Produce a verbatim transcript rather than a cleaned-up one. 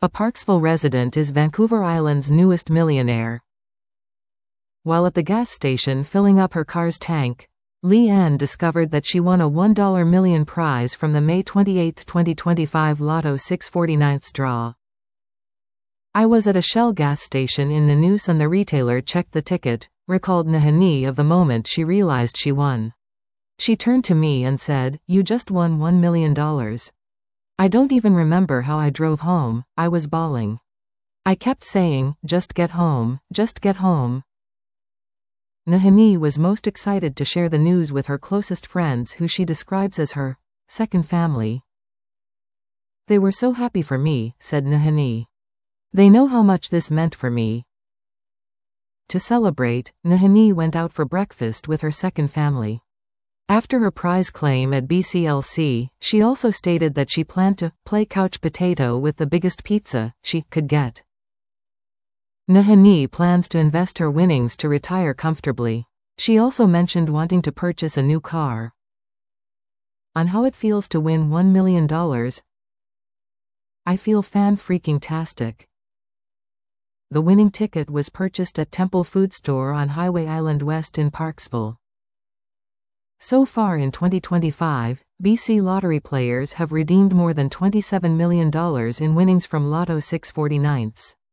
A Parksville resident is Vancouver Island's newest millionaire. While at the gas station filling up her car's tank, Leigh Ann discovered that she won a one dollar million prize from the May twenty-eighth, twenty twenty-five Lotto six forty-ninth draw. "I was at a Shell gas station in Nanuus and the retailer checked the ticket," recalled Nahanee of the moment she realized she won. "She turned to me and said, 'You just won one million dollars. I don't even remember how I drove home, I was bawling. I kept saying, just get home, just get home.'" Nahanee was most excited to share the news with her closest friends, who she describes as her second family. "They were so happy for me," said Nahanee. "They know how much this meant for me." To celebrate, Nahanee went out for breakfast with her second family. After her prize claim at B C L C, she also stated that she planned to play couch potato with the biggest pizza she could get. Nahanee plans to invest her winnings to retire comfortably. She also mentioned wanting to purchase a new car. On how it feels to win one million dollars. "I feel fan-freaking-tastic." The winning ticket was purchased at Temple Food Store on Highway Island West in Parksville. So far in twenty twenty-five, B C lottery players have redeemed more than twenty-seven million dollars in winnings from Lotto six forty-ninths.